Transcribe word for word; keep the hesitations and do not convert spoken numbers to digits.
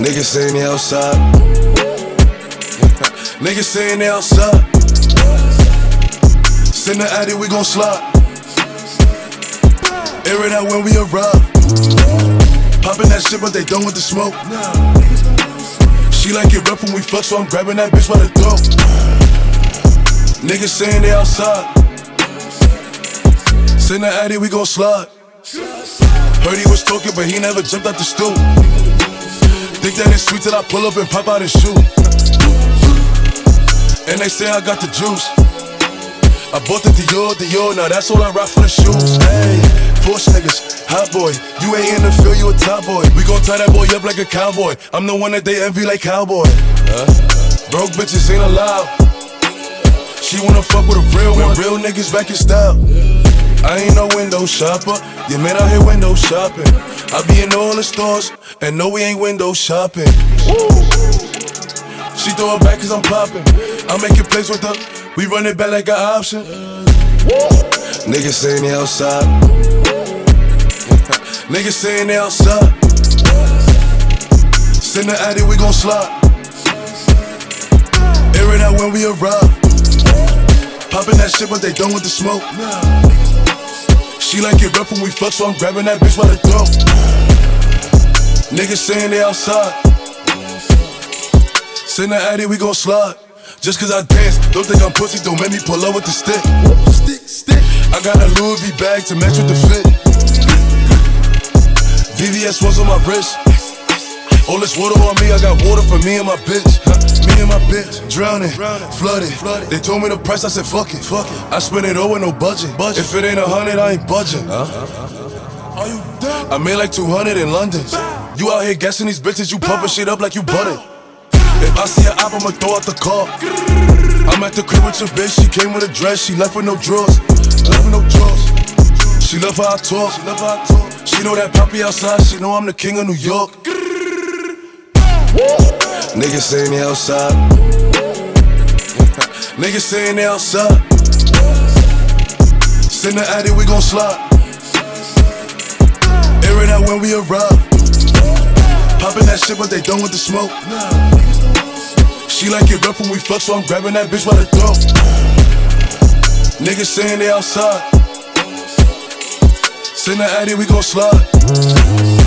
Niggas saying they outside. Niggas saying they outside. Send the addy, we gon' slide. Air it out when we arrive. Poppin' that shit, but they done with the smoke. She like it rough when we fuck, so I'm grabbing that bitch by the throat. Niggas saying they outside. Send the addy, we gon' slide. Heard he was talking, but he never jumped out the stool. Think that it's sweet till I pull up and pop out his shoe. And they say I got the juice. I bought the Dior, Dior, now that's all I rock for the shoes. Hey, Porsche niggas, hot boy. You ain't in the field, you a top boy. We gon' tie that boy up like a cowboy. I'm the one that they envy like cowboy. Huh? Broke bitches ain't allowed. She wanna fuck with a real one. Real niggas back in style. I ain't no window shopper. You man out here window shopping. I be in all the stores, and no we ain't window shopping. Woo. She throw it back cause I'm popping. I'm making plays with her, we run it back like an option. Woo. Niggas saying they outside. Niggas saying they outside. Send the addy, we gon' slide. Air it out when we arrive. Poppin' that shit, but they done with the smoke. She like it rough when we fuck, so I'm grabbing that bitch by the throat. Niggas saying they outside. Send the addy, we gon' slide. Just cause I dance, don't think I'm pussy, don't make me pull up with the stick. Stick, stick. I got a Louis V bag to match with the fit. V V S ones on my wrist. All this water on me, I got water for me and my bitch. Me and my bitch, drowning, flooded. They told me the price, I said fuck it. I spent it all with no budget. If it ain't a hundred, I ain't budging. Are you dumb? I made like two hundred in London. You out here guessing these bitches, you pumping shit up like you buttered. If I see her op, I'ma throw out the car. I'm at the crib with your bitch, she came with a dress, she left with no drawers. Left with no drawers. She love how I talk, she love how I talk. She know that poppy outside, she know I'm the king of New York. Niggas saying they outside. Niggas saying they outside. Send the addy, we gon' slide. Air it out when we arrive. Poppin' that shit, but they done with the smoke. She like it rough when we fuck, so I'm grabbing that bitch by the throat. Niggas saying they outside. Send the addy, we gon' slide.